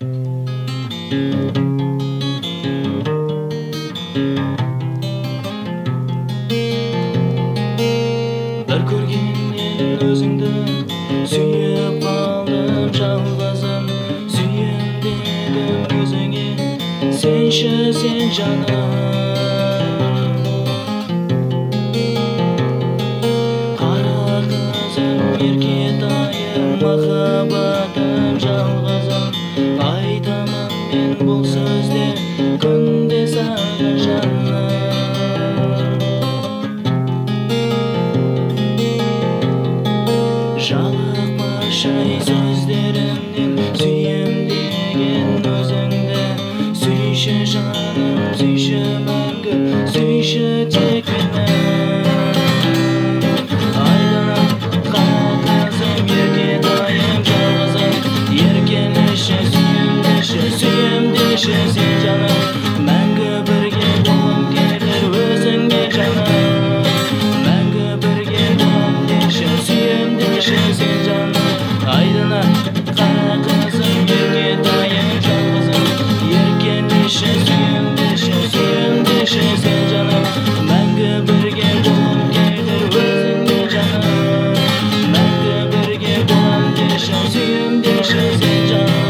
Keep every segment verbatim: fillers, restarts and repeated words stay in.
Bir көргеннен өзіңді сүйіп қалдым жалғызым, сүйем дедім өзіңе, сенші сен жаным. Қара қызым, еркетайым, махаббатым, жалғызым, айтамын мен бұл сөзде күнде саған жаным. Жалықпашы сөздерімнен, сүйем деген өзіңді, сүйші жаным, сүйші мәңгі, сүйші тек мені. Айданым, қара қызым, еркетайым, жалғызым, еркелеші, сүйемдеші, сүйемдеші сен жаным, мәңгі бірге болам келер өзіңе жаным. Мәңгі бірге болам деші, сүйемдеші сен жаным. Айдана, қара қызым, еркетайым, жалғызым, еркелеші, сүйемдеші, сүйемдеші сен жаным, мәңгі бірге болам келер өзіңе жаным. Мәңгі бірге болам деші, сүйемдеші сен жаным.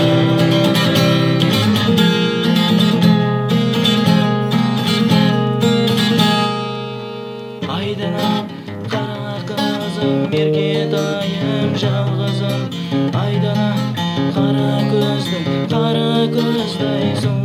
Айдана, қара қызым, еркетайым, жалғызым, айдана, қара көзді, қара көзді